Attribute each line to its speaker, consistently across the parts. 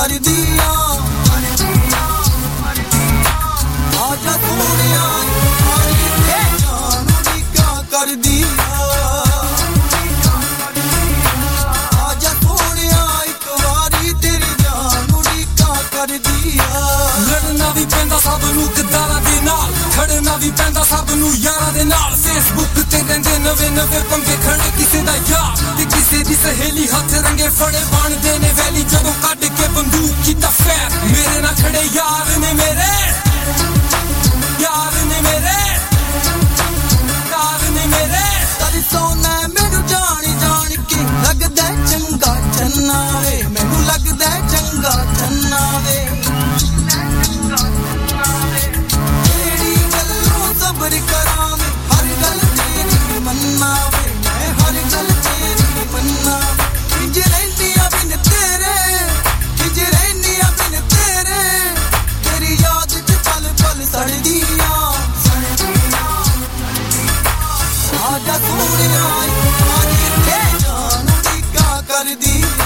Speaker 1: करदिया आजा सोनिया जान क्या करदिया आजा सोनिया एक वारी तेरी जान क्या करदिया
Speaker 2: लड़ना भी पैंदा सब नू गद्दारां दे नाल खड़ना भी पैंदा सब नू यारां दे नाल फेसबुक ते रहिंदे नवे नवे पंगे खड़े किसे दा यार ते किसे दी सहेली हाथ रंगे फड़े बनदे ने वैली जदों कढ के बंदूक कीता फैर मेरे ना खड़े यार ने मेरे यार ने मेरे यार ने मेरे
Speaker 1: कर सोना मैनू जान जान के लगदा चंगा चन्ना वे मैनू लगदा चंगा चन्ना वे तेरी गल्लों सब्र करां हर गल तेरी मन्ना वे मैं हर गल तेरी मन्ना किंज रहंदियां बिन तेरे किंज रहंदियां बिन तेरे तेरी याद च पल पल सड़दियां आजा सोनिया आजी ते जान क्या करदिया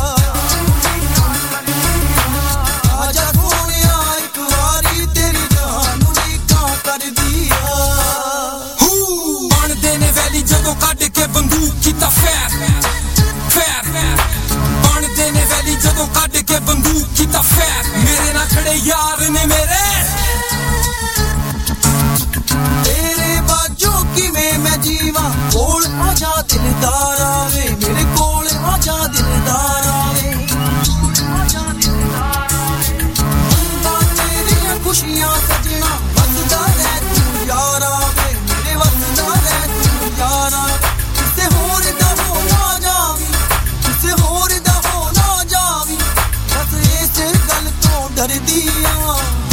Speaker 1: आजा सोनिया एक वारी तेरी जान क्या करदिया
Speaker 2: बनदे ने वैली जदों कढ के बंदूक कीता फैर फैर बनदे ने वैली जदों कढ के बंदूक कीता फैर मेरे ना खड़े यार ने मेरे
Speaker 1: तेरे बाजू किवें मैं जीवा कोल आजा दिलदारा वे मेरे कोल आजा दिलदारा वे बंदा तेरियां खुशियां सजना वसदा रह तू यारा वे मेरे वसदा रह तू यारा किसे होर दा हो ना जावी किसे होर दा हो ना जावी बस इस गल तो डरदियां